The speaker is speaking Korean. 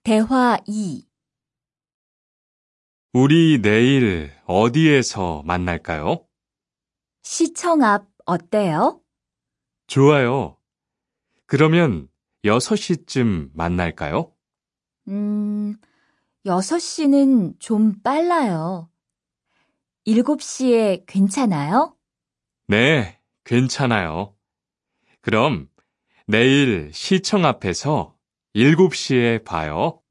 대화 2. 우리 내일 어디에서 만날까요? 시청 앞 어때요? 좋아요. 그러면 6시쯤 만날까요? 6시는 좀 빨라요. 7시에 괜찮아요? 네, 괜찮아요. 그럼 내일 시청 앞에서 7시에 봐요.